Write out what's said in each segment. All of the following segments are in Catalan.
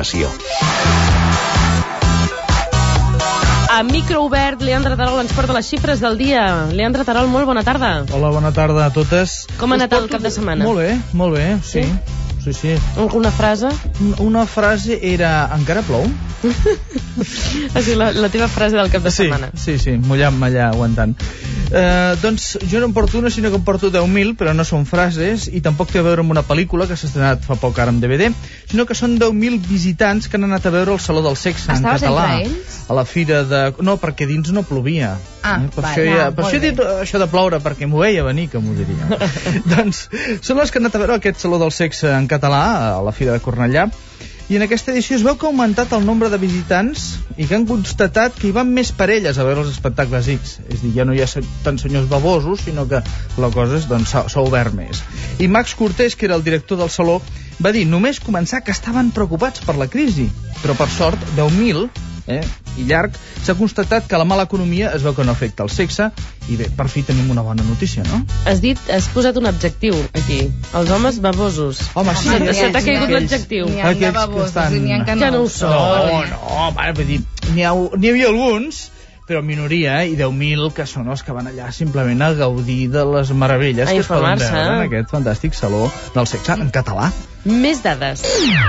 informació. A micro obert, Leandre Terol ens porta les xifres del dia. Leandre Terol, molt bona tarda. Hola, bona tarda a totes. Com ha anat el cap de setmana? Molt bé, sí. Sí. Alguna frase? Una frase era, encara plou? Així, la teva frase del cap de setmana. Sí, mullant-me allà, aguantant. Doncs jo no en porto una, sinó que en porto 10.000, però no són frases, i tampoc té a veure amb una pel·lícula que s'ha estrenat fa poc ara amb DVD, sinó que són 10.000 visitants que han anat a veure el Saló del Sexe en català. Estaves entre ells? A la fira de... No, perquè dins no plovia. Per això he dit això de ploure, perquè m'ho veia venir, que m'ho diria. Doncs són les que han anat a veure aquest Saló del Sexe en català, a la fira de Cornellà, i en aquesta edició es veu que ha augmentat el nombre de visitants i que han constatat que hi van més parelles a veure els espectacles X. És a dir, ja no hi ha tants senyors babosos, sinó que la cosa s'ha obert més. I Max Cortés, que era el director del Saló, va dir només començar que estaven preocupats per la crisi, però per sort 10.000 i llarg, s'ha constatat que la mala economia es veu que no afecta el sexe, i bé, per fi tenim una bona notícia, no? Has posat un adjectiu aquí, els homes babosos. Home, sí, se t'ha caigut l'adjectiu. N'hi ha de babosos i n'hi ha que no ho són. No, vull dir, n'hi havia alguns, però minoria, i 10.000 que són els que van allà simplement a gaudir de les meravelles que es poden veure en aquest fantàstic Saló del Sexe en català. Més dades.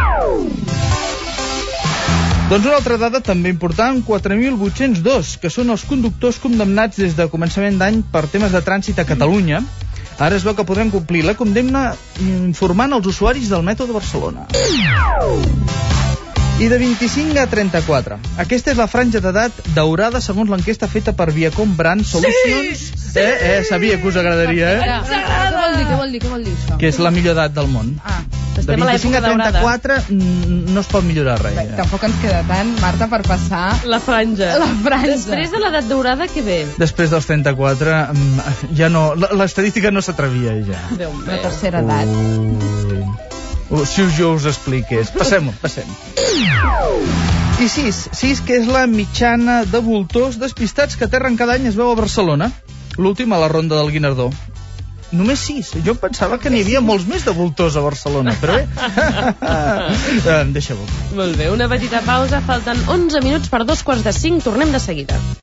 Doncs una altra dada també important, 4.802, que són els conductors condemnats des de començament d'any per temes de trànsit a Catalunya. Ara es veu que podrem complir la condemna informant els usuaris del metro de Barcelona. I de 25 a 34. Aquesta és la franja d'edat daurada segons l'enquesta feta per Viacom Brand Solutions. Sí! Sabia que us agradaria, Què vol dir això? Que és la millor edat del món. De 25 a 34 no es pot millorar res. Tampoc ens queda tant, Marta, per passar la franja. Després de l'edat daurada, què ve? Després dels 34 ja no, l'estadística no s'atrevia ja. La tercera edat. Si jo us expliqués. Passem. I 6, que és la mitjana de voltors despistats que aterren cada any es veu a Barcelona. L'últim a la ronda del Guinardó. Només 6. Jo pensava que n'hi havia molts més de voltors a Barcelona, però bé. Deixa-ho. Molt bé, una petita pausa. Falten 11 minuts per 4:45. Tornem de seguida.